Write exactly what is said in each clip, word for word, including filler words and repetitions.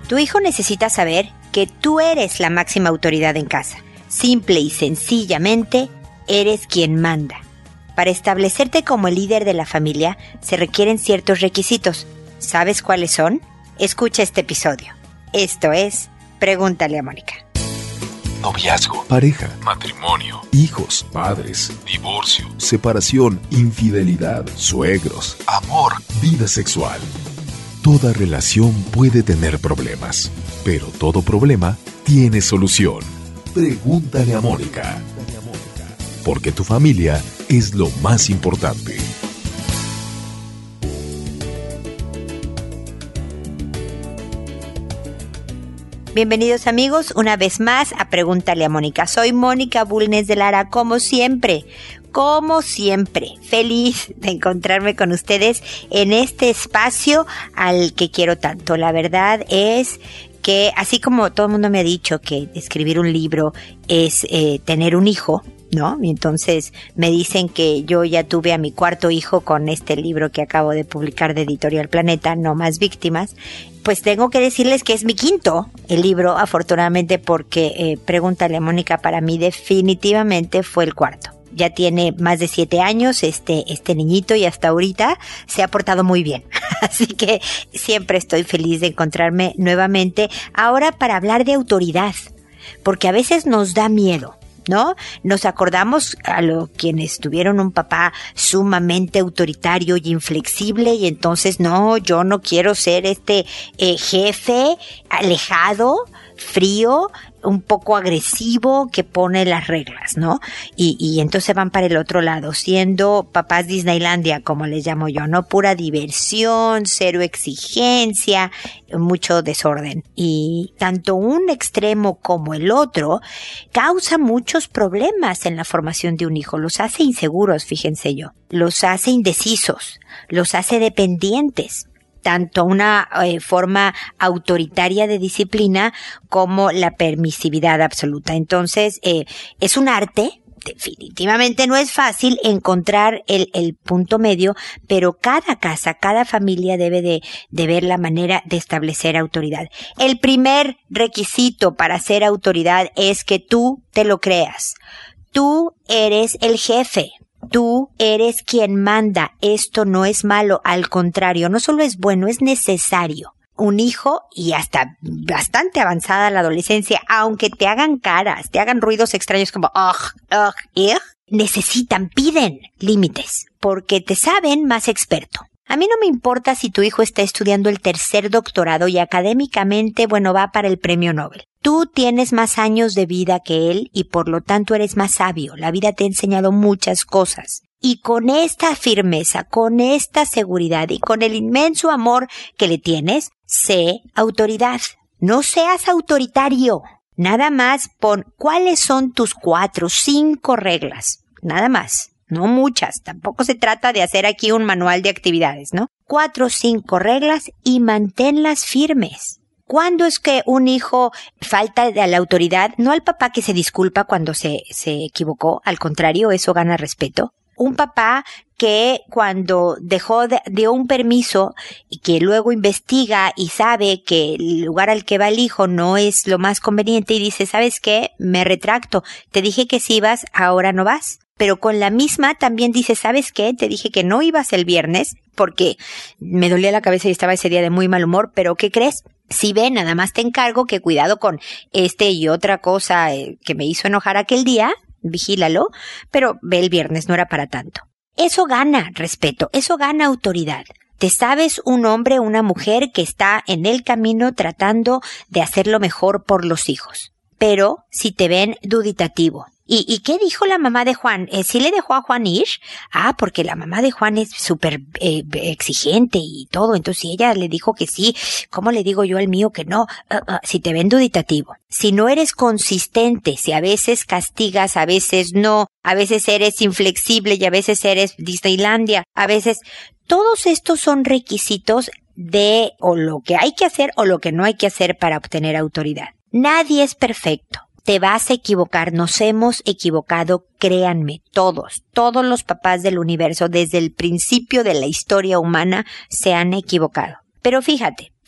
Tu hijo necesita saber que tú eres la máxima autoridad en casa. Simple y sencillamente, eres quien manda. Para establecerte como el líder de la familia, se requieren ciertos requisitos. ¿Sabes cuáles son? Escucha este episodio. Esto es Pregúntale a Mónica. Noviazgo, pareja, matrimonio, hijos, padres, divorcio, separación, infidelidad, suegros, amor, vida sexual. Toda relación puede tener problemas, pero todo problema tiene solución. Pregúntale a Mónica. Porque tu familia es lo más importante. Bienvenidos amigos, una vez más a Pregúntale a Mónica. Soy Mónica Bulnes de Lara, como siempre, como siempre, feliz de encontrarme con ustedes en este espacio al que quiero tanto. La verdad es que así como todo el mundo me ha dicho que escribir un libro es eh, tener un hijo, ¿no? Y entonces me dicen que yo ya tuve a mi cuarto hijo con este libro que acabo de publicar de Editorial Planeta, No Más Víctimas. Pues tengo que decirles que es mi quinto el libro, afortunadamente, porque eh, Pregúntale a Mónica para mí definitivamente fue el cuarto. Ya tiene más de siete años este, este niñito y hasta ahorita se ha portado muy bien. Así que siempre estoy feliz de encontrarme nuevamente ahora para hablar de autoridad, porque a veces nos da miedo, ¿no? Nos acordamos a los quienes tuvieron un papá sumamente autoritario y inflexible y entonces no, yo no quiero ser este eh, jefe alejado, frío, un poco agresivo que pone las reglas, ¿no? Y, y entonces van para el otro lado, siendo papás Disneylandia, como les llamo yo, ¿no? Pura diversión, cero exigencia, mucho desorden. Y tanto un extremo como el otro causa muchos problemas en la formación de un hijo. Los hace inseguros, fíjense yo. Los hace indecisos, los hace dependientes. Tanto una eh, forma autoritaria de disciplina como la permisividad absoluta. Entonces, eh, es un arte, definitivamente no es fácil encontrar el, el punto medio, pero cada casa, cada familia debe de, de ver la manera de establecer autoridad. El primer requisito para ser autoridad es que tú te lo creas. Tú eres el jefe. Tú eres quien manda. Esto no es malo, al contrario, no solo es bueno, es necesario. Un hijo, y hasta bastante avanzada la adolescencia, aunque te hagan caras, te hagan ruidos extraños como ugh, ugh, ugh, necesitan, piden límites, porque te saben más experto. A mí no me importa si tu hijo está estudiando el tercer doctorado y académicamente, bueno, va para el premio Nobel. Tú tienes más años de vida que él y por lo tanto eres más sabio. La vida te ha enseñado muchas cosas. Y con esta firmeza, con esta seguridad y con el inmenso amor que le tienes, sé autoridad. No seas autoritario. Nada más pon cuáles son tus cuatro, cinco reglas. Nada más. No muchas. Tampoco se trata de hacer aquí un manual de actividades, ¿no? Cuatro o cinco reglas y manténlas firmes. ¿Cuándo es que un hijo falta a la autoridad? No al papá que se disculpa cuando se, se equivocó, al contrario, eso gana respeto. Un papá que cuando dejó de, dio un permiso y que luego investiga y sabe que el lugar al que va el hijo no es lo más conveniente y dice, ¿sabes qué? Me retracto. Te dije que sí ibas, ahora no vas. Pero con la misma también dice, ¿sabes qué? Te dije que no ibas el viernes porque me dolía la cabeza y estaba ese día de muy mal humor, pero ¿qué crees? Si ve, nada más te encargo que cuidado con este y otra cosa eh, que me hizo enojar aquel día, vigílalo, pero ve el viernes, no era para tanto. Eso gana respeto, eso gana autoridad. Te sabes un hombre o una mujer que está en el camino tratando de hacerlo mejor por los hijos. Pero si te ven duditativo. ¿Y, y qué dijo la mamá de Juan? ¿Eh, ¿Sí le dejó a Juan ir? Ah, porque la mamá de Juan es súper eh, exigente y todo. Entonces, si ella le dijo que sí, ¿cómo le digo yo al mío que no? Uh, uh, si te ven duditativo. Si no eres consistente, si a veces castigas, a veces no, a veces eres inflexible y a veces eres Disneylandia, a veces... Todos estos son requisitos de o lo que hay que hacer o lo que no hay que hacer para obtener autoridad. Nadie es perfecto. Te vas a equivocar, nos hemos equivocado, créanme, todos, todos los papás del universo desde el principio de la historia humana se han equivocado. Pero fíjate,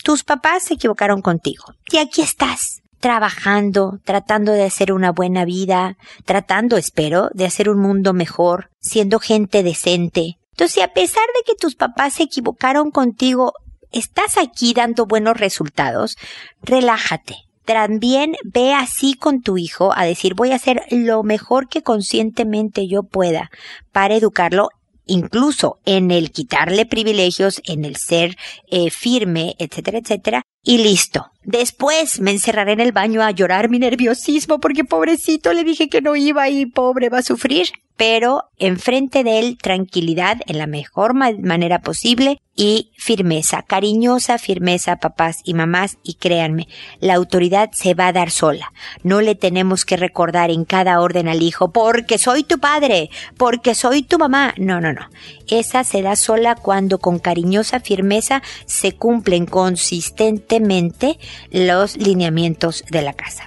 tus papás se equivocaron contigo. Y aquí estás, trabajando, tratando de hacer una buena vida, tratando, espero, de hacer un mundo mejor, siendo gente decente. Entonces, a pesar de que tus papás se equivocaron contigo, estás aquí dando buenos resultados, relájate. También ve así con tu hijo a decir, voy a hacer lo mejor que conscientemente yo pueda para educarlo, incluso en el quitarle privilegios, en el ser eh, firme, etcétera, etcétera, y listo. Después me encerraré en el baño a llorar mi nerviosismo porque pobrecito le dije que no iba y pobre va a sufrir. Pero enfrente de él, tranquilidad en la mejor ma- manera posible y firmeza, cariñosa firmeza, papás y mamás, y créanme, la autoridad se va a dar sola. No le tenemos que recordar en cada orden al hijo, porque soy tu padre, porque soy tu mamá. No, no, no. Esa se da sola cuando con cariñosa firmeza se cumplen consistentemente los lineamientos de la casa.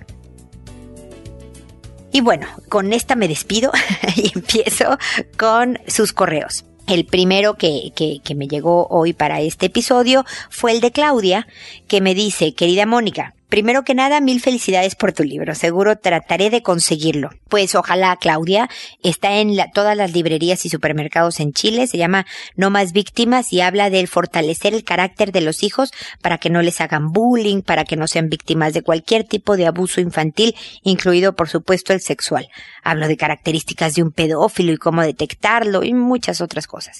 Y bueno, con esta me despido y empiezo con sus correos. El primero que, que, que me llegó hoy para este episodio fue el de Claudia, que me dice, querida Mónica, primero que nada, mil felicidades por tu libro. Seguro trataré de conseguirlo. Pues ojalá, Claudia. Está en la, todas las librerías y supermercados en Chile. Se llama No Más Víctimas y habla del fortalecer el carácter de los hijos para que no les hagan bullying, para que no sean víctimas de cualquier tipo de abuso infantil, incluido, por supuesto, el sexual. Hablo de características de un pedófilo y cómo detectarlo y muchas otras cosas.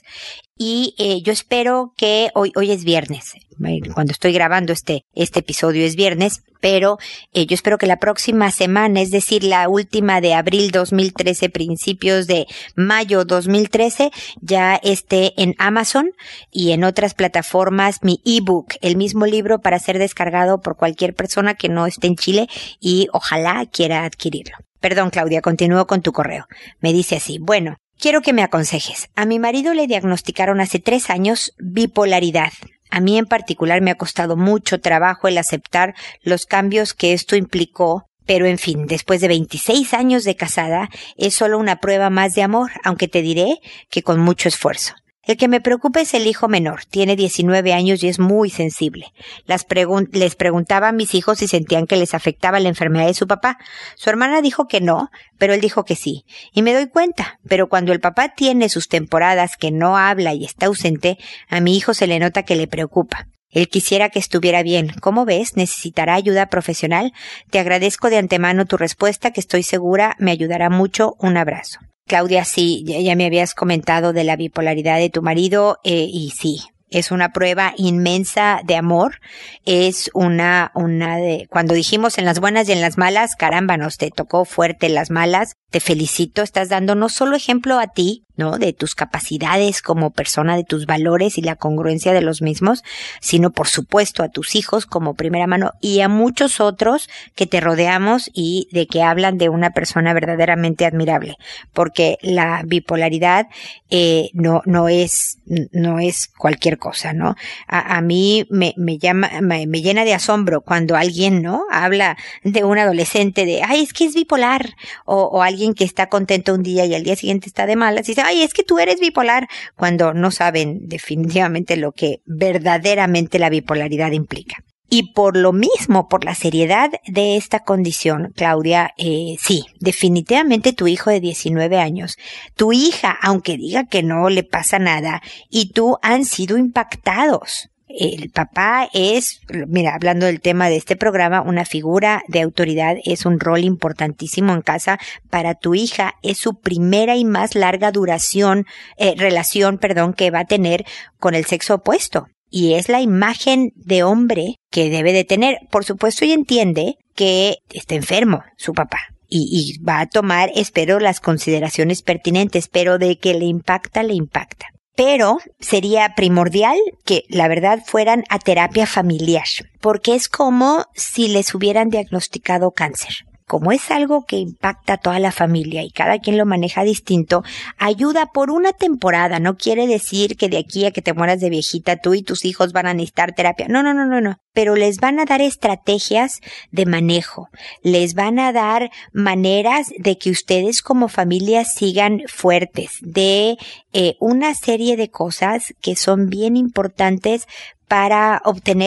Y eh, yo espero que hoy, hoy es viernes, cuando estoy grabando este, este episodio es viernes, pero eh, yo espero que la próxima semana, es decir, la última de abril dos mil trece, principios de mayo dos mil trece, ya esté en Amazon y en otras plataformas mi ebook, el mismo libro para ser descargado por cualquier persona que no esté en Chile y ojalá quiera adquirirlo. Perdón, Claudia, continúo con tu correo. Me dice así, bueno, quiero que me aconsejes. A mi marido le diagnosticaron hace tres años bipolaridad. A mí en particular me ha costado mucho trabajo el aceptar los cambios que esto implicó, pero en fin, después de veintiséis años de casada, es solo una prueba más de amor, aunque te diré que con mucho esfuerzo. El que me preocupa es el hijo menor, tiene diecinueve años y es muy sensible. Las pregun- les preguntaba a mis hijos si sentían que les afectaba la enfermedad de su papá. Su hermana dijo que no, pero él dijo que sí. Y me doy cuenta, pero cuando el papá tiene sus temporadas que no habla y está ausente, a mi hijo se le nota que le preocupa. Él quisiera que estuviera bien. ¿Cómo ves? ¿Necesitará ayuda profesional? Te agradezco de antemano tu respuesta, que estoy segura me ayudará mucho. Un abrazo. Claudia, sí, ya me habías comentado de la bipolaridad de tu marido, eh, y sí, es una prueba inmensa de amor, es una, una de, cuando dijimos en las buenas y en las malas, caramba, nos te tocó fuerte las malas, te felicito, estás dando no solo ejemplo a ti, ¿no? De tus capacidades como persona, de tus valores y la congruencia de los mismos, sino por supuesto a tus hijos como primera mano y a muchos otros que te rodeamos y de que hablan de una persona verdaderamente admirable, porque la bipolaridad eh, no no es no es cualquier cosa, ¿no? A, a mí me me llama me, me llena de asombro cuando alguien, ¿no? Habla de un adolescente de, ay, es que es bipolar, o, o alguien que está contento un día y al día siguiente está de malas y dice, ay, es que tú eres bipolar, cuando no saben definitivamente lo que verdaderamente la bipolaridad implica. Y por lo mismo, por la seriedad de esta condición, Claudia, eh, sí, definitivamente tu hijo de diecinueve años, tu hija, aunque diga que no le pasa nada, y tú han sido impactados. El papá es, mira, hablando del tema de este programa, una figura de autoridad, es un rol importantísimo en casa. Para tu hija es su primera y más larga duración, eh, relación, perdón, que va a tener con el sexo opuesto. Y es la imagen de hombre que debe de tener. Por supuesto, y entiende que está enfermo su papá. Y, y va a tomar, espero, las consideraciones pertinentes, pero de que le impacta, le impacta. Pero sería primordial que, la verdad, fueran a terapia familiar, porque es como si les hubieran diagnosticado cáncer. Como es algo que impacta a toda la familia y cada quien lo maneja distinto, ayuda por una temporada. No quiere decir que de aquí a que te mueras de viejita tú y tus hijos van a necesitar terapia. No, no, no, no, no. Pero les van a dar estrategias de manejo. Les van a dar maneras de que ustedes como familia sigan fuertes, de eh, una serie de cosas que son bien importantes para obtener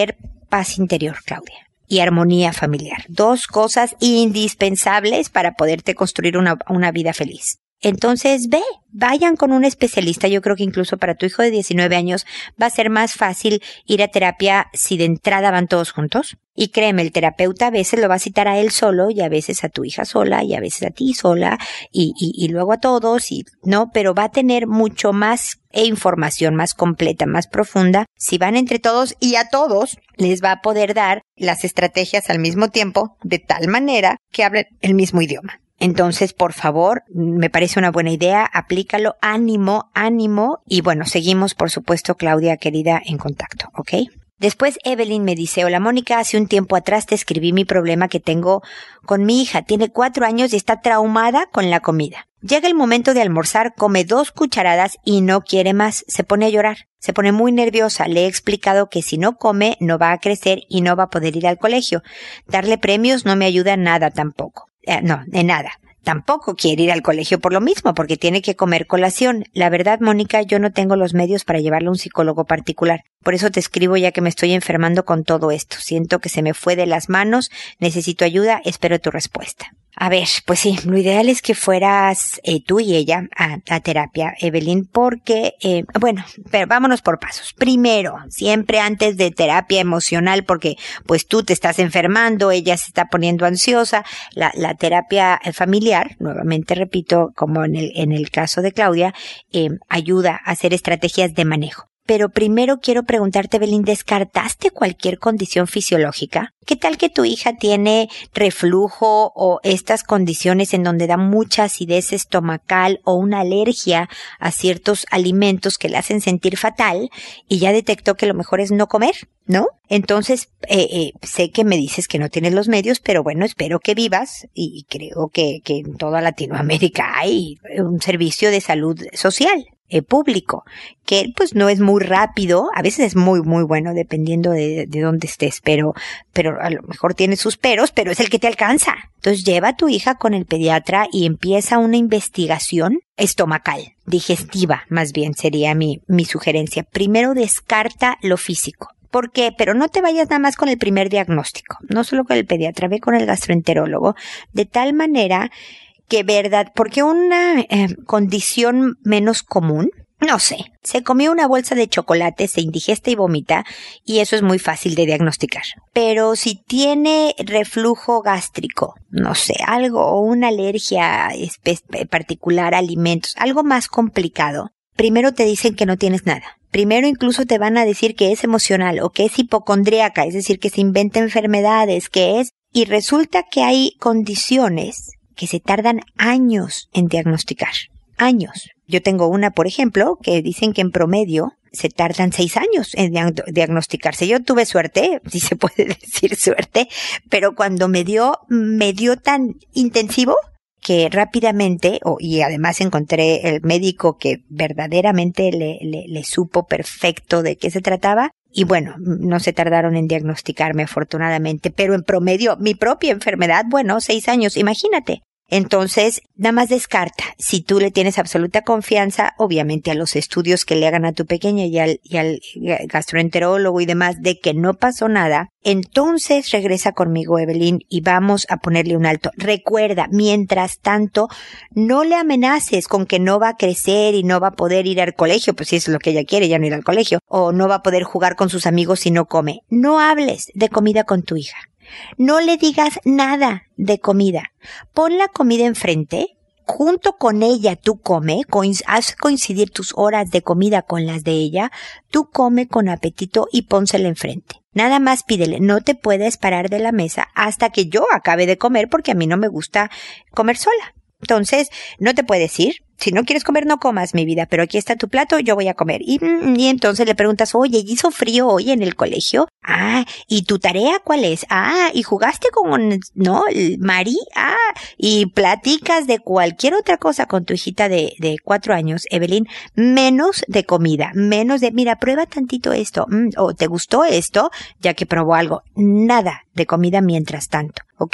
paz interior, Claudia, y armonía familiar. Dos cosas indispensables para poderte construir una, una vida feliz. Entonces, ve, vayan con un especialista. Yo creo que incluso para tu hijo de diecinueve años va a ser más fácil ir a terapia si de entrada van todos juntos. Y créeme, el terapeuta a veces lo va a citar a él solo y a veces a tu hija sola y a veces a ti sola y, y, y luego a todos, y no, pero va a tener mucho más e información más completa, más profunda. Si van entre todos y a todos les va a poder dar las estrategias al mismo tiempo de tal manera que hablen el mismo idioma. Entonces, por favor, me parece una buena idea, aplícalo, ánimo, ánimo, y bueno, seguimos, por supuesto, Claudia, querida, en contacto, ¿ok? Después Evelyn me dice, hola Mónica, hace un tiempo atrás te escribí mi problema que tengo con mi hija, tiene cuatro años y está traumada con la comida. Llega el momento de almorzar, come dos cucharadas y no quiere más, se pone a llorar, se pone muy nerviosa, le he explicado que si no come no va a crecer y no va a poder ir al colegio. Darle premios no me ayuda nada tampoco. Eh, no, de nada. Tampoco quiere ir al colegio por lo mismo, porque tiene que comer colación. La verdad, Mónica, yo no tengo los medios para llevarle a un psicólogo particular. Por eso te escribo ya que me estoy enfermando con todo esto. Siento que se me fue de las manos, necesito ayuda, espero tu respuesta. A ver, pues sí, lo ideal es que fueras eh, tú y ella a, a terapia, Evelyn, porque, eh, bueno, pero vámonos por pasos. Primero, siempre antes de terapia emocional, porque pues tú te estás enfermando, ella se está poniendo ansiosa, la, la terapia familiar, nuevamente repito, como en el, en el caso de Claudia, eh, ayuda a hacer estrategias de manejo. Pero primero quiero preguntarte, Evelyn, ¿descartaste cualquier condición fisiológica? ¿Qué tal que tu hija tiene reflujo o estas condiciones en donde da mucha acidez estomacal o una alergia a ciertos alimentos que le hacen sentir fatal y ya detectó que lo mejor es no comer, ¿no? Entonces, eh, eh, sé que me dices que no tienes los medios, pero bueno, espero que vivas y creo que, que en toda Latinoamérica hay un servicio de salud social. Eh, público, que pues no es muy rápido, a veces es muy muy bueno dependiendo de, de dónde estés, pero, pero a lo mejor tiene sus peros, pero es el que te alcanza. Entonces lleva a tu hija con el pediatra y empieza una investigación estomacal, digestiva más bien sería mi, mi sugerencia. Primero descarta lo físico. ¿Por qué? Pero no te vayas nada más con el primer diagnóstico, no solo con el pediatra, ve con el gastroenterólogo, de tal manera que verdad, porque una eh, condición menos común, no sé, se comió una bolsa de chocolate, se indigesta y vomita, y eso es muy fácil de diagnosticar. Pero si tiene reflujo gástrico, no sé, algo, o una alergia particular a alimentos, algo más complicado, primero te dicen que no tienes nada. Primero incluso te van a decir que es emocional o que es hipocondríaca, es decir, que se inventa enfermedades, que es, y resulta que hay condiciones que se tardan años en diagnosticar. Años. Yo tengo una, por ejemplo, que dicen que en promedio se tardan seis años en diag- diagnosticarse. Yo tuve suerte, si se puede decir suerte, pero cuando me dio, me dio tan intensivo que rápidamente, oh, y además encontré el médico que verdaderamente le, le, le supo perfecto de qué se trataba. Y bueno, no se tardaron en diagnosticarme afortunadamente, pero en promedio mi propia enfermedad, bueno, seis años, imagínate. Entonces, nada más descarta. Si tú le tienes absoluta confianza, obviamente a los estudios que le hagan a tu pequeña y al, y al gastroenterólogo y demás, de que no pasó nada, entonces regresa conmigo, Evelyn, y vamos a ponerle un alto. Recuerda, mientras tanto, no le amenaces con que no va a crecer y no va a poder ir al colegio, pues si eso es lo que ella quiere, ya no ir al colegio, o no va a poder jugar con sus amigos si no come. No hables de comida con tu hija. No le digas nada de comida. Pon la comida enfrente, junto con ella tú come, coinc- haz coincidir tus horas de comida con las de ella, tú come con apetito y pónsela enfrente. Nada más pídele, no te puedes parar de la mesa hasta que yo acabe de comer porque a mí no me gusta comer sola. Entonces, no te puedes ir. Si no quieres comer, no comas, mi vida, pero aquí está tu plato, yo voy a comer. Y, y entonces le preguntas, oye, ¿hizo frío hoy en el colegio? Ah, ¿y tu tarea cuál es? Ah, ¿y jugaste con, no, Mari? Ah, y platicas de cualquier otra cosa con tu hijita de, de cuatro años, Evelyn, menos de comida, menos de, mira, prueba tantito esto, mm, o ¿te gustó esto? Ya que probó algo. Nada de comida mientras tanto, ¿ok?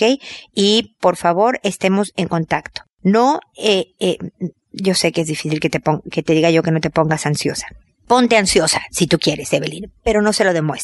Y, por favor, estemos en contacto. No, eh, eh, yo sé que es difícil que te pon- que te diga yo que no te pongas ansiosa. Ponte ansiosa si tú quieres, Evelyn, pero no se lo demuestres.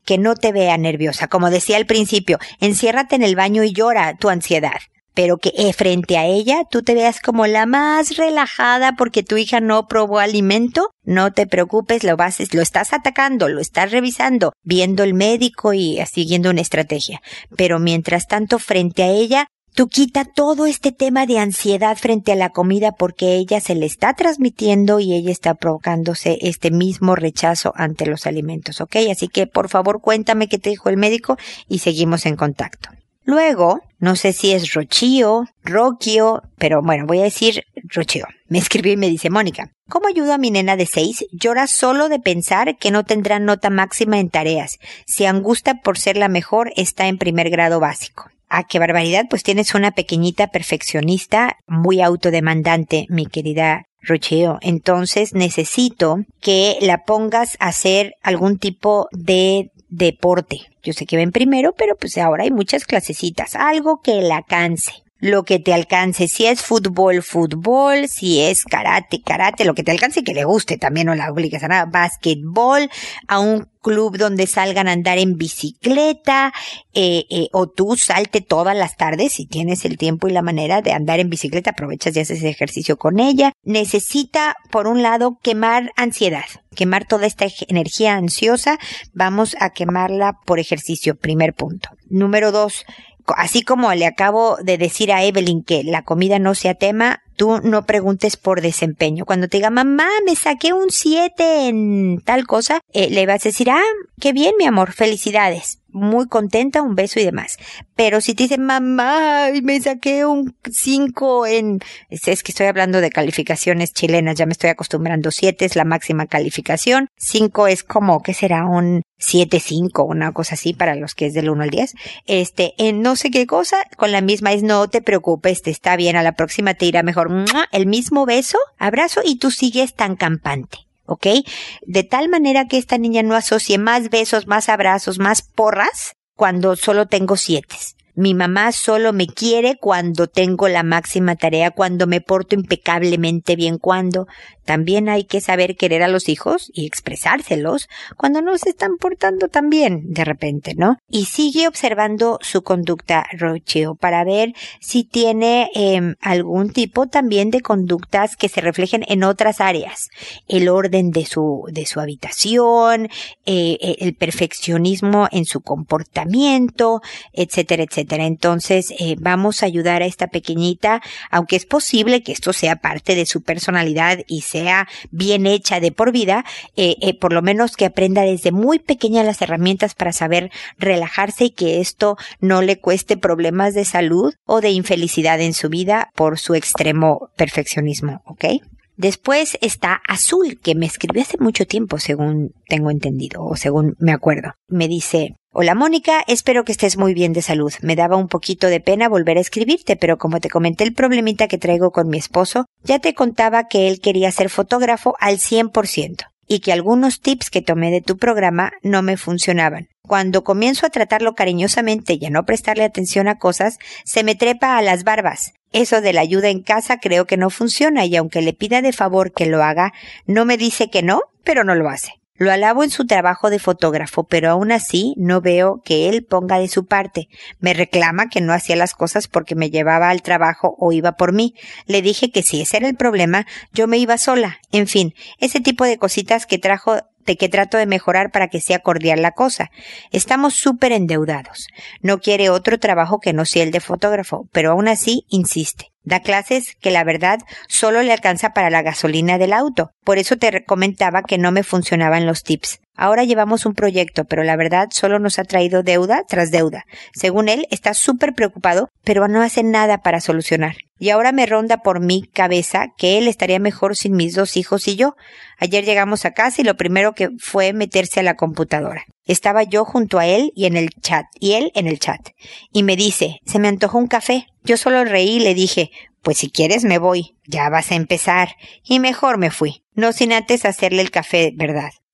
que no te vea nerviosa. Como decía al principio, enciérrate en el baño y llora tu ansiedad. Pero que eh, frente a ella tú te veas como la más relajada porque tu hija no probó alimento. No te preocupes, lo vas, lo estás atacando, lo estás revisando, viendo el médico y siguiendo una estrategia. Pero mientras tanto, frente a ella, tú quita todo este tema de ansiedad frente a la comida porque ella se le está transmitiendo y ella está provocándose este mismo rechazo ante los alimentos, ¿ok? Así que por favor cuéntame qué te dijo el médico y seguimos en contacto. Luego, no sé si es Rochio, Roquio, pero bueno, voy a decir Rochio. Me escribió y me dice, Mónica, ¿cómo ayudo a mi nena de seis? Llora solo de pensar que no tendrá nota máxima en tareas. Se angustia por ser la mejor, está en primer grado básico. Ah, qué barbaridad, pues tienes una pequeñita perfeccionista muy autodemandante, mi querida Rocheo. Entonces necesito que la pongas a hacer algún tipo de deporte. Yo sé que ven primero, pero pues ahora hay muchas clasecitas. Algo que la canse. Lo que te alcance. Si es fútbol, fútbol. Si es karate, karate. Lo que te alcance y que le guste. También no la obligas a nada. Básquetbol. A un club donde salgan a andar en bicicleta. Eh, eh, o tú salte todas las tardes. Si tienes el tiempo y la manera de andar en bicicleta, aprovechas y haces ejercicio con ella. Necesita, por un lado, quemar ansiedad. Quemar toda esta energía ansiosa. Vamos a quemarla por ejercicio. Primer punto. Número dos. Así como le acabo de decir a Evelyn que la comida no sea tema, tú no preguntes por desempeño. Cuando te diga, mamá, me saqué un siete en tal cosa, eh, le vas a decir, ah, qué bien, mi amor, felicidades. Muy contenta, un beso y demás. Pero si te dicen, mamá, me saqué un cinco en... Es que estoy hablando de calificaciones chilenas, ya me estoy acostumbrando. siete es la máxima calificación. cinco es como, ¿qué será? Un siete cinco, una cosa así para los que es del uno al diez. Este, en no sé qué cosa, con la misma es, no te preocupes, te está bien, a la próxima te irá mejor. El mismo beso, abrazo y tú sigues tan campante. ¿Ok? De tal manera que esta niña no asocie más besos, más abrazos, más porras cuando solo tengo siete. Mi mamá solo me quiere cuando tengo la máxima tarea, cuando me porto impecablemente bien, cuando también hay que saber querer a los hijos y expresárselos cuando no se están portando tan bien de repente, ¿no? Y sigue observando su conducta, Rocheo, para ver si tiene eh, algún tipo también de conductas que se reflejen en otras áreas. El orden de su, de su habitación, eh, el perfeccionismo en su comportamiento, etcétera, etcétera. Entonces, eh, vamos a ayudar a esta pequeñita, aunque es posible que esto sea parte de su personalidad y sea bien hecha de por vida, eh, eh, por lo menos que aprenda desde muy pequeña las herramientas para saber relajarse y que esto no le cueste problemas de salud o de infelicidad en su vida por su extremo perfeccionismo, ¿ok? Después está Azul, que me escribió hace mucho tiempo, según tengo entendido, o según me acuerdo. Me dice, hola Mónica, espero que estés muy bien de salud. Me daba un poquito de pena volver a escribirte, pero como te comenté el problemita que traigo con mi esposo, ya te contaba que él quería ser fotógrafo al cien por ciento. Y que algunos tips que tomé de tu programa no me funcionaban. Cuando comienzo a tratarlo cariñosamente y a no prestarle atención a cosas, se me trepa a las barbas. Eso de la ayuda en casa creo que no funciona y aunque le pida de favor que lo haga, no me dice que no, pero no lo hace. Lo alabo en su trabajo de fotógrafo, pero aún así no veo que él ponga de su parte. Me reclama que no hacía las cosas porque me llevaba al trabajo o iba por mí. Le dije que si ese era el problema, yo me iba sola. En fin, ese tipo de cositas que trajo de que trato de mejorar para que sea cordial la cosa. Estamos súper endeudados. No quiere otro trabajo que no sea el de fotógrafo, pero aún así insiste. Da clases que la verdad solo le alcanza para la gasolina del auto. Por eso te comentaba que no me funcionaban los tips. Ahora llevamos un proyecto, pero la verdad solo nos ha traído deuda tras deuda. Según él, está súper preocupado, pero no hace nada para solucionar. Y ahora me ronda por mi cabeza que él estaría mejor sin mis dos hijos y yo. Ayer llegamos a casa y lo primero que fue meterse a la computadora. Estaba yo junto a él y en el chat, y él en el chat. Y me dice, se me antojó un café. Yo solo reí y le dije, pues si quieres me voy, ya vas a empezar. Y mejor me fui, no sin antes hacerle el café, ¿verdad?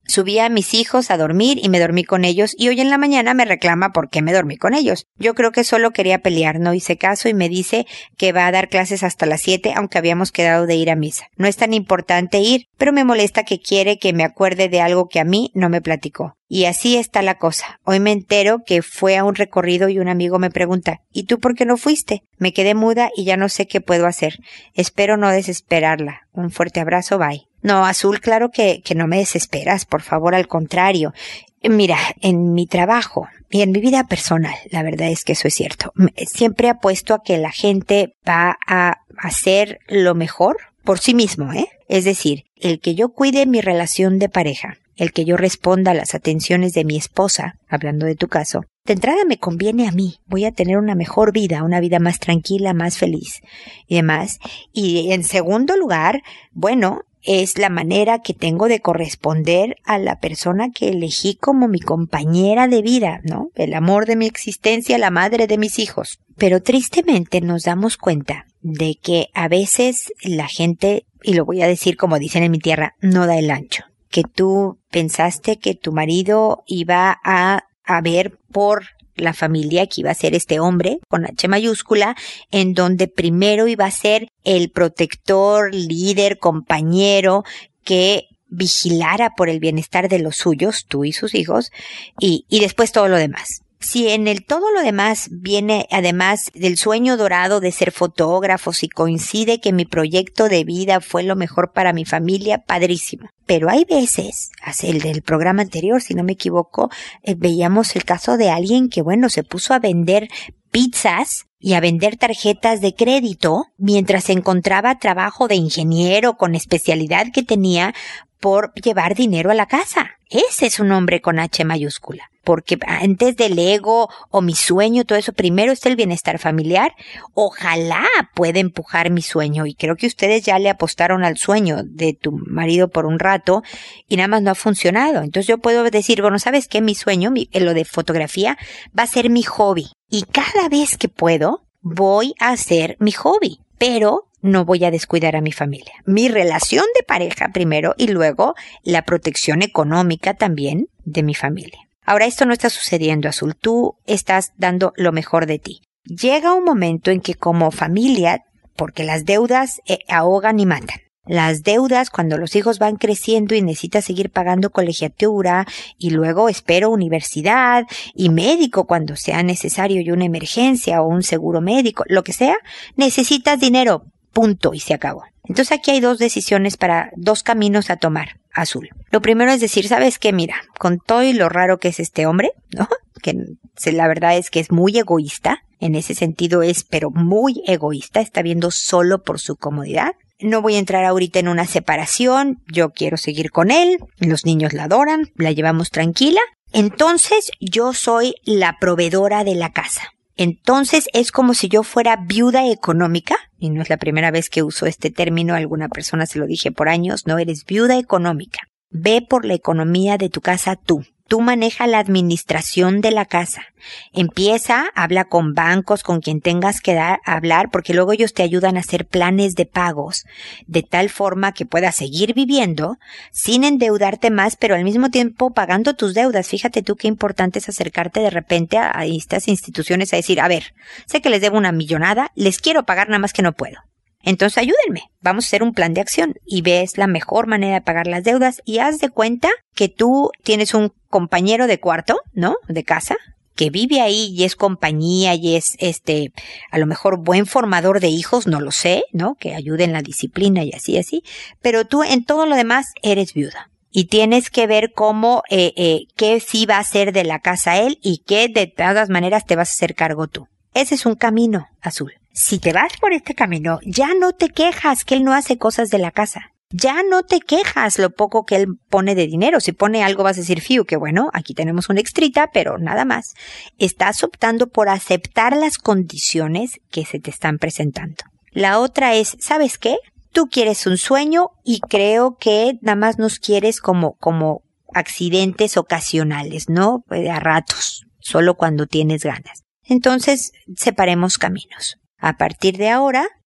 Subí a mis hijos a dormir y me dormí con ellos y hoy en la mañana me reclama por qué me dormí con ellos. Yo creo que solo quería pelear, no hice caso y me dice que va a dar clases hasta las siete, aunque habíamos quedado de ir a misa. No es tan importante ir, pero me molesta que quiere que me acuerde de algo que a mí no me platicó. Y así está la cosa. Hoy me entero que fue a un recorrido y un amigo me pregunta, ¿y tú por qué no fuiste? Me quedé muda y ya no sé qué puedo hacer. Espero no desesperarla. Un fuerte abrazo, bye. No, Azul, claro que, que no me desesperas, por favor, al contrario. Mira, en mi trabajo y en mi vida personal, la verdad es que eso es cierto. Siempre apuesto a que la gente va a hacer lo mejor por sí mismo, ¿eh? Es decir, el que yo cuide mi relación de pareja, el que yo responda a las atenciones de mi esposa, hablando de tu caso, de entrada me conviene a mí. Voy a tener una mejor vida, una vida más tranquila, más feliz y demás. Y en segundo lugar, bueno, es la manera que tengo de corresponder a la persona que elegí como mi compañera de vida, ¿no? El amor de mi existencia, la madre de mis hijos. Pero tristemente nos damos cuenta de que a veces la gente, y lo voy a decir como dicen en mi tierra, no da el ancho. Que tú pensaste que tu marido iba a, a ver por la familia, que iba a ser este hombre con H mayúscula, en donde primero iba a ser el protector, líder, compañero, que vigilara por el bienestar de los suyos, tú y sus hijos, y, y después todo lo demás. Si en el todo lo demás viene además del sueño dorado de ser fotógrafos y coincide que mi proyecto de vida fue lo mejor para mi familia, padrísimo. Pero hay veces, hace el del programa anterior, si no me equivoco, eh, veíamos el caso de alguien que, bueno, se puso a vender pizzas y a vender tarjetas de crédito mientras encontraba trabajo de ingeniero con especialidad que tenía por llevar dinero a la casa. Ese es un hombre con H mayúscula. Porque antes del ego o mi sueño, todo eso, primero está el bienestar familiar. Ojalá pueda empujar mi sueño. Y creo que ustedes ya le apostaron al sueño de tu marido por un rato y nada más no ha funcionado. Entonces yo puedo decir, bueno, ¿sabes qué? Mi sueño, mi, lo de fotografía, va a ser mi hobby. Y cada vez que puedo, voy a hacer mi hobby. Pero no voy a descuidar a mi familia. Mi relación de pareja primero y luego la protección económica también de mi familia. Ahora esto no está sucediendo, Azul. Tú estás dando lo mejor de ti. Llega un momento en que como familia, porque las deudas eh, ahogan y matan. Las deudas cuando los hijos van creciendo y necesitas seguir pagando colegiatura y luego espero universidad y médico cuando sea necesario y una emergencia o un seguro médico, lo que sea, necesitas dinero. Punto y se acabó. Entonces aquí hay dos decisiones para dos caminos a tomar, Azul. Lo primero es decir, ¿sabes qué? Mira, con todo y lo raro que es este hombre, ¿no? Que la verdad es que es muy egoísta, en ese sentido es, pero muy egoísta, está viendo solo por su comodidad. No voy a entrar ahorita en una separación, yo quiero seguir con él, los niños la adoran, la llevamos tranquila. Entonces yo soy la proveedora de la casa. Entonces es como si yo fuera viuda económica, y no es la primera vez que uso este término, a alguna persona se lo dije por años, no, eres viuda económica. Ve por la economía de tu casa tú. Tú maneja la administración de la casa. Empieza, habla con bancos, con quien tengas que dar, hablar, porque luego ellos te ayudan a hacer planes de pagos, de tal forma que puedas seguir viviendo sin endeudarte más, pero al mismo tiempo pagando tus deudas. Fíjate tú qué importante es acercarte de repente a, a estas instituciones a decir, a ver, sé que les debo una millonada, les quiero pagar nada más que no puedo. Entonces ayúdenme, vamos a hacer un plan de acción y ves la mejor manera de pagar las deudas y haz de cuenta que tú tienes un compañero de cuarto, ¿no? De casa, que vive ahí y es compañía y es este, a lo mejor buen formador de hijos, no lo sé, ¿no? Que ayude en la disciplina y así, así, pero tú en todo lo demás eres viuda. Y tienes que ver cómo, eh, eh, qué sí va a hacer de la casa él y qué de todas maneras te vas a hacer cargo tú. Ese es un camino, Azul. Si te vas por este camino, ya no te quejas que él no hace cosas de la casa. Ya no te quejas lo poco que él pone de dinero. Si pone algo vas a decir, fiu, que bueno, aquí tenemos una extrita, pero nada más. Estás optando por aceptar las condiciones que se te están presentando. La otra es, ¿sabes qué? Tú quieres un sueño y creo que nada más nos quieres como, como accidentes ocasionales, ¿no? A ratos, solo cuando tienes ganas. Entonces, separemos caminos. A partir de ahora,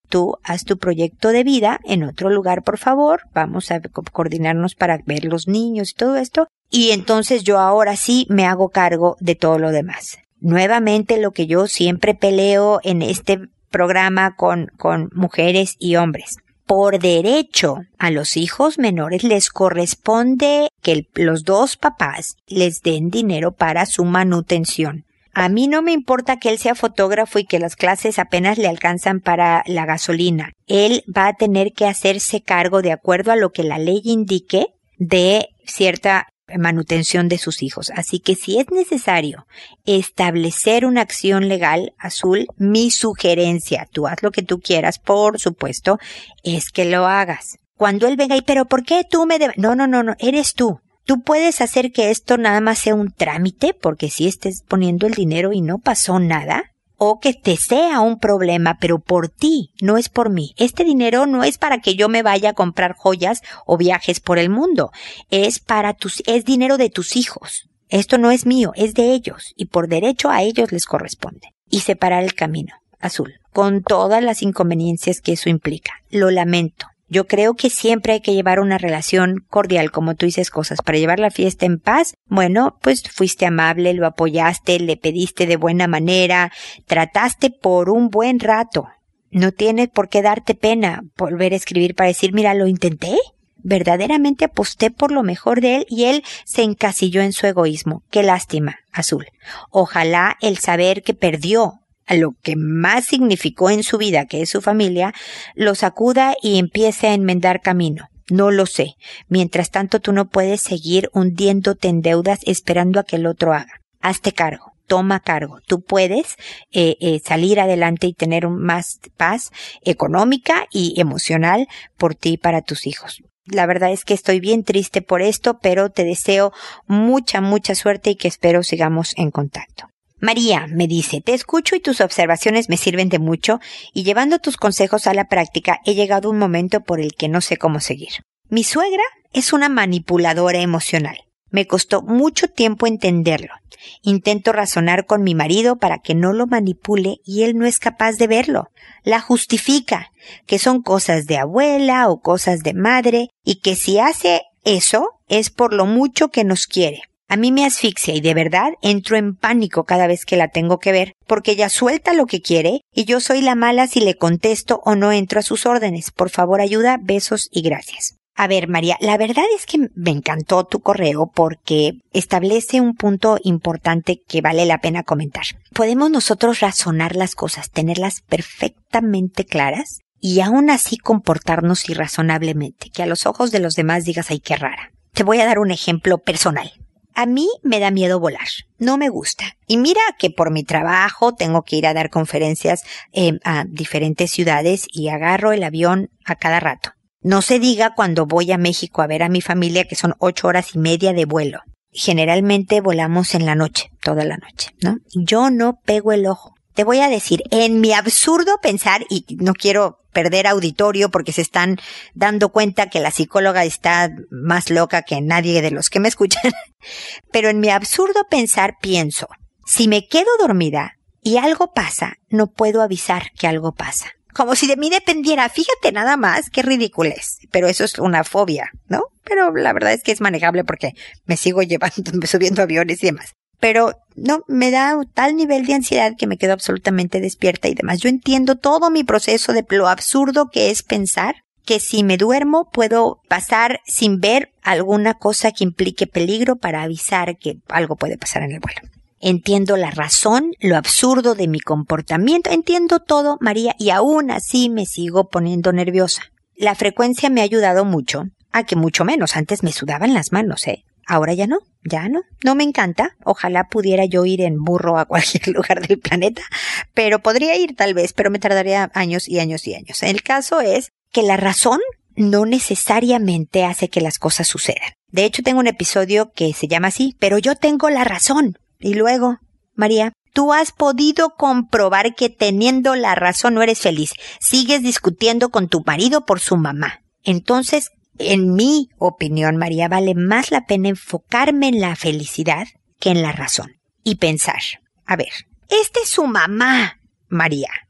tú haz tu proyecto de vida en otro lugar, por favor, vamos a co- coordinarnos para ver los niños y todo esto, y entonces yo ahora sí me hago cargo de todo lo demás. Nuevamente lo que yo siempre peleo en este programa con, con mujeres y hombres. Por derecho, a los hijos menores les corresponde que el, los dos papás les den dinero para su manutención. A mí no me importa que él sea fotógrafo y que las clases apenas le alcanzan para la gasolina. Él va a tener que hacerse cargo, de acuerdo a lo que la ley indique, de cierta manutención de sus hijos. Así que si es necesario establecer una acción legal, Azul, mi sugerencia, tú haz lo que tú quieras, por supuesto, es que lo hagas. Cuando él venga y, pero ¿por qué tú me debes? No, no, no, no, eres tú. Tú puedes hacer que esto nada más sea un trámite, porque si estés poniendo el dinero y no pasó nada, o que te sea un problema, pero por ti, no es por mí. Este dinero no es para que yo me vaya a comprar joyas o viajes por el mundo. Es para tus, es dinero de tus hijos. Esto no es mío, es de ellos, y por derecho a ellos les corresponde. Y separar el camino, Azul, con todas las inconveniencias que eso implica. Lo lamento. Yo creo que siempre hay que llevar una relación cordial, como tú dices cosas, para llevar la fiesta en paz. Bueno, pues fuiste amable, lo apoyaste, le pediste de buena manera, trataste por un buen rato. No tienes por qué darte pena volver a escribir para decir, mira, lo intenté. Verdaderamente aposté por lo mejor de él y él se encasilló en su egoísmo. Qué lástima, Azul. Ojalá el saber que perdió a lo que más significó en su vida, que es su familia, lo sacuda y empiece a enmendar camino. No lo sé. Mientras tanto, tú no puedes seguir hundiéndote en deudas esperando a que el otro haga. Hazte cargo. Toma cargo. Tú puedes eh, eh, salir adelante y tener más paz económica y emocional por ti y para tus hijos. La verdad es que estoy bien triste por esto, pero te deseo mucha, mucha suerte y que espero sigamos en contacto. María me dice, te escucho y tus observaciones me sirven de mucho y llevando tus consejos a la práctica he llegado a un momento por el que no sé cómo seguir. Mi suegra es una manipuladora emocional. Me costó mucho tiempo entenderlo. Intento razonar con mi marido para que no lo manipule y él no es capaz de verlo. La justifica, que son cosas de abuela o cosas de madre y que si hace eso es por lo mucho que nos quiere. A mí me asfixia y de verdad entro en pánico cada vez que la tengo que ver porque ella suelta lo que quiere y yo soy la mala si le contesto o no entro a sus órdenes. Por favor, ayuda, besos y gracias. A ver, María, la verdad es que me encantó tu correo porque establece un punto importante que vale la pena comentar. Podemos nosotros razonar las cosas, tenerlas perfectamente claras y aún así comportarnos irrazonablemente, que a los ojos de los demás digas, ay, qué rara. Te voy a dar un ejemplo personal. A mí me da miedo volar, no me gusta. Y mira que por mi trabajo tengo que ir a dar conferencias eh, a diferentes ciudades y agarro el avión a cada rato. No se diga cuando voy a México a ver a mi familia, que son ocho horas y media de vuelo. Generalmente volamos en la noche, toda la noche, ¿no? Yo no pego el ojo. Te voy a decir, en mi absurdo pensar, y no quiero perder auditorio porque se están dando cuenta que la psicóloga está más loca que nadie de los que me escuchan, pero en mi absurdo pensar pienso, si me quedo dormida y algo pasa, no puedo avisar que algo pasa. Como si de mí dependiera, fíjate nada más, qué ridículo es, pero eso es una fobia, ¿no? Pero la verdad es que es manejable porque me sigo llevando, subiendo aviones y demás. Pero no, me da tal nivel de ansiedad que me quedo absolutamente despierta y demás. Yo entiendo todo mi proceso de lo absurdo que es pensar que si me duermo puedo pasar sin ver alguna cosa que implique peligro para avisar que algo puede pasar en el vuelo. Entiendo la razón, lo absurdo de mi comportamiento, entiendo todo, María, y aún así me sigo poniendo nerviosa. La frecuencia me ha ayudado mucho, a que mucho menos, antes me sudaban las manos, ¿eh? Ahora ya no, ya no, no me encanta. Ojalá pudiera yo ir en burro a cualquier lugar del planeta, pero podría ir tal vez, pero me tardaría años y años y años. El caso es que la razón no necesariamente hace que las cosas sucedan. De hecho, tengo un episodio que se llama así, pero yo tengo la razón. Y luego, María, tú has podido comprobar que teniendo la razón no eres feliz. Sigues discutiendo con tu marido por su mamá. Entonces, en mi opinión, María, vale más la pena enfocarme en la felicidad que en la razón. Y pensar, a ver, esta es su mamá, María.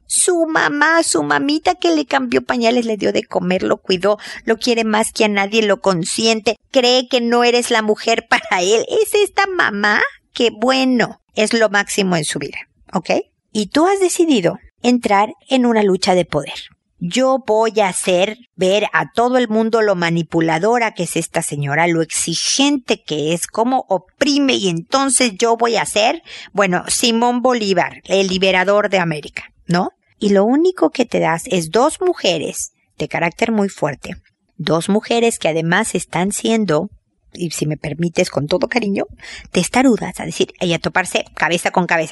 Su mamá, su mamita que le cambió pañales, le dio de comer, lo cuidó, lo quiere más que a nadie, lo consiente, cree que no eres la mujer para él. Es esta mamá que, bueno, es lo máximo en su vida, ¿ok? Y tú has decidido entrar en una lucha de poder. Yo voy a hacer ver a todo el mundo lo manipuladora que es esta señora, lo exigente que es, cómo oprime, y entonces yo voy a ser, bueno, Simón Bolívar, el liberador de América, ¿no? Y lo único que te das es dos mujeres de carácter muy fuerte, dos mujeres que además están siendo, y si me permites con todo cariño, testarudas, a decir, y a toparse cabeza con cabeza,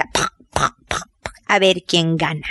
a ver quién gana.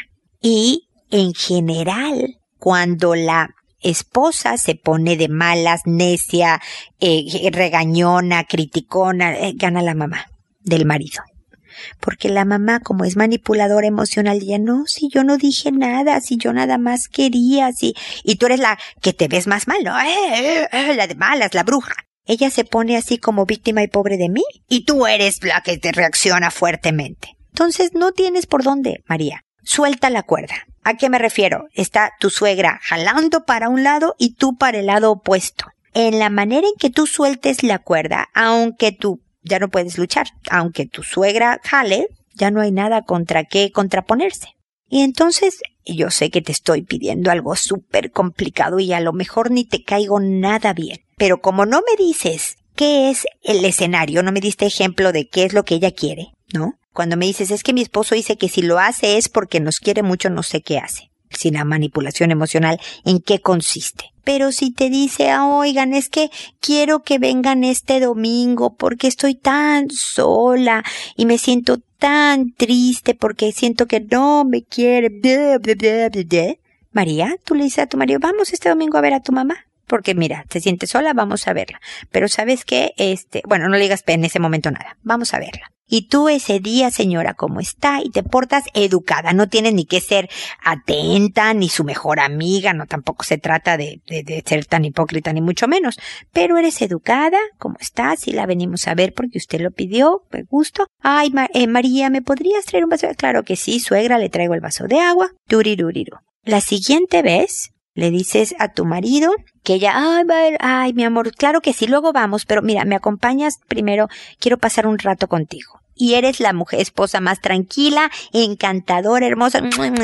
Y en general, cuando la esposa se pone de malas, necia, eh, regañona, criticona, eh, gana la mamá del marido. Porque la mamá, como es manipuladora emocional, ya no, si yo no dije nada, si yo nada más quería, si, y tú eres la que te ves más mal, ¿no? Eh, eh, eh, la de malas, la bruja. Ella se pone así como víctima y pobre de mí, y tú eres la que te reacciona fuertemente. Entonces no tienes por dónde, María. Suelta la cuerda. ¿A qué me refiero? Está tu suegra jalando para un lado y tú para el lado opuesto. En la manera en que tú sueltes la cuerda, aunque tú ya no puedes luchar, aunque tu suegra jale, ya no hay nada contra qué contraponerse. Y entonces, yo sé que te estoy pidiendo algo súper complicado y a lo mejor ni te caigo nada bien. Pero como no me dices qué es el escenario, no me diste ejemplo de qué es lo que ella quiere, ¿no? Cuando me dices, es que mi esposo dice que si lo hace es porque nos quiere mucho, no sé qué hace. Si la manipulación emocional, ¿en qué consiste? Pero si te dice, ah, oigan, es que quiero que vengan este domingo porque estoy tan sola y me siento tan triste porque siento que no me quiere. Blah, blah, blah, blah, blah. María, tú le dices a tu marido, vamos este domingo a ver a tu mamá. Porque mira, se siente sola, vamos a verla. Pero ¿sabes qué? Este, bueno, no le digas en ese momento nada. Vamos a verla. Y tú ese día, señora, como está, y te portas educada. No tienes ni que ser atenta, ni su mejor amiga. No, tampoco se trata de, de, de ser tan hipócrita, ni mucho menos. Pero eres educada, como estás, y la venimos a ver porque usted lo pidió, me gusto. Ay, Ma- eh, María, ¿me podrías traer un vaso de agua? Claro que sí, suegra, le traigo el vaso de agua. Turiruriru. La siguiente vez, le dices a tu marido que ella, ay, va, ay, mi amor, claro que sí, luego vamos, pero mira, me acompañas primero, quiero pasar un rato contigo. Y eres la mujer, esposa más tranquila, encantadora, hermosa,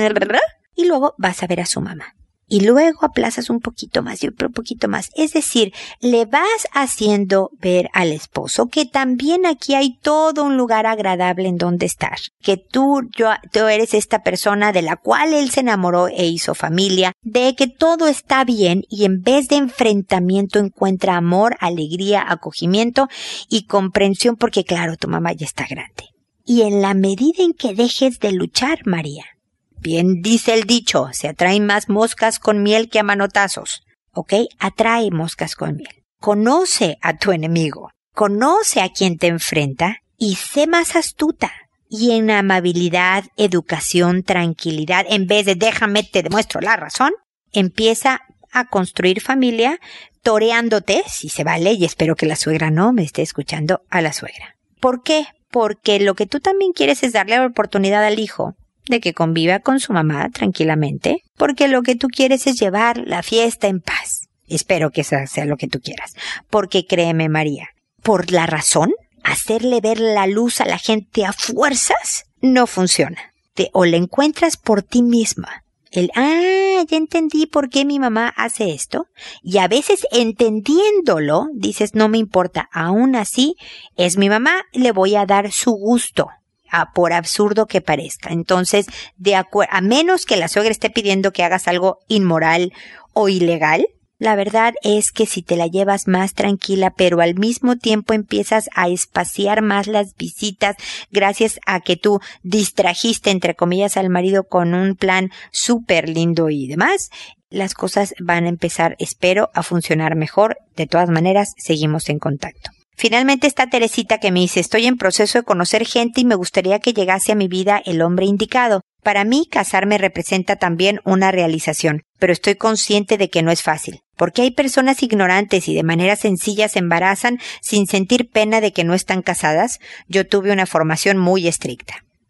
y luego vas a ver a su mamá. Y luego aplazas un poquito más y un poquito más. Es decir, le vas haciendo ver al esposo que también aquí hay todo un lugar agradable en donde estar. Que tú, yo, tú eres esta persona de la cual él se enamoró e hizo familia. De que todo está bien y en vez de enfrentamiento encuentra amor, alegría, acogimiento y comprensión porque claro, tu mamá ya está grande. Y en la medida en que dejes de luchar, María, bien dice el dicho, se atraen más moscas con miel que a manotazos. ¿Ok? Atrae moscas con miel. Conoce a tu enemigo. Conoce a quien te enfrenta y sé más astuta. Y en amabilidad, educación, tranquilidad, en vez de déjame te demuestro la razón, empieza a construir familia toreándote, si se vale, y espero que la suegra no me esté escuchando a la suegra. ¿Por qué? Porque lo que tú también quieres es darle la oportunidad al hijo de que conviva con su mamá tranquilamente, porque lo que tú quieres es llevar la fiesta en paz. Espero que eso sea lo que tú quieras. Porque créeme, María, por la razón, hacerle ver la luz a la gente a fuerzas no funciona. Te, o la encuentras por ti misma. El, ah, ya entendí por qué mi mamá hace esto. Y a veces entendiéndolo, dices, no me importa, aún así, es mi mamá, le voy a dar su gusto. A, por absurdo que parezca. Entonces, de acuer- a menos que la suegra esté pidiendo que hagas algo inmoral o ilegal, la verdad es que si te la llevas más tranquila, pero al mismo tiempo empiezas a espaciar más las visitas gracias a que tú distrajiste, entre comillas, al marido con un plan súper lindo y demás, las cosas van a empezar, espero, a funcionar mejor. De todas maneras, seguimos en contacto. Finalmente está Teresita que me dice, estoy en proceso de conocer gente y me gustaría que llegase a mi vida el hombre indicado. Para mí, casarme representa también una realización, pero estoy consciente de que no es fácil, porque hay personas ignorantes y de manera sencilla se embarazan sin sentir pena de que no están casadas. Yo tuve una formación muy estricta.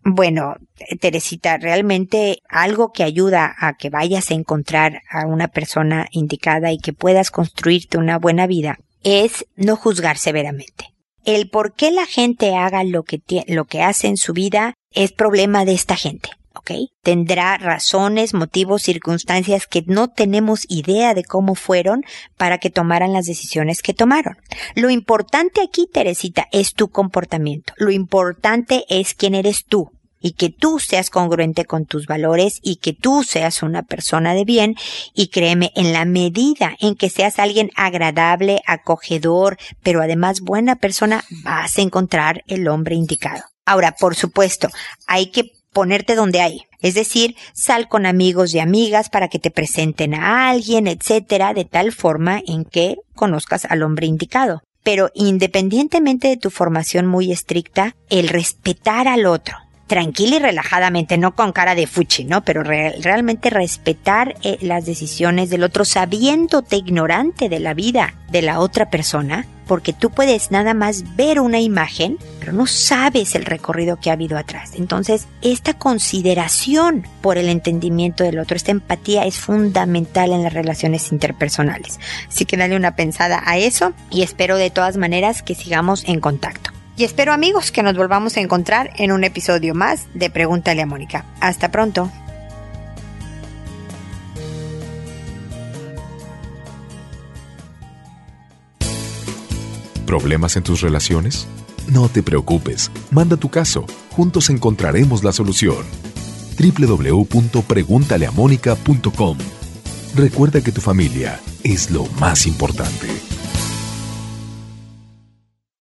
Bueno, Teresita, realmente algo que ayuda a que vayas a encontrar a una persona indicada y que puedas construirte una buena vida es no juzgar severamente. El por qué la gente haga lo que, lo que hace en su vida es problema de esta gente, ¿ok? Tendrá razones, motivos, circunstancias que no tenemos idea de cómo fueron para que tomaran las decisiones que tomaron. Lo importante aquí, Teresita, es tu comportamiento. Lo importante es quién eres tú. Y que tú seas congruente con tus valores y que tú seas una persona de bien. Y créeme, en la medida en que seas alguien agradable, acogedor, pero además buena persona, vas a encontrar el hombre indicado. Ahora, por supuesto, hay que ponerte donde hay. Es decir, sal con amigos y amigas para que te presenten a alguien, etcétera, de tal forma en que conozcas al hombre indicado. Pero independientemente de tu formación muy estricta, el respetar al otro, tranquila y relajadamente, no con cara de fuchi, ¿no? Pero re- realmente respetar eh, las decisiones del otro, sabiéndote ignorante de la vida de la otra persona, porque tú puedes nada más ver una imagen, pero no sabes el recorrido que ha habido atrás. Entonces, esta consideración por el entendimiento del otro, esta empatía es fundamental en las relaciones interpersonales. Así que dale una pensada a eso y espero de todas maneras que sigamos en contacto. Y espero, amigos, que nos volvamos a encontrar en un episodio más de Pregúntale a Mónica. Hasta pronto. ¿Problemas en tus relaciones? No te preocupes. Manda tu caso. Juntos encontraremos la solución. doble u doble u doble u punto pregúntale a mónica punto com. Recuerda que tu familia es lo más importante.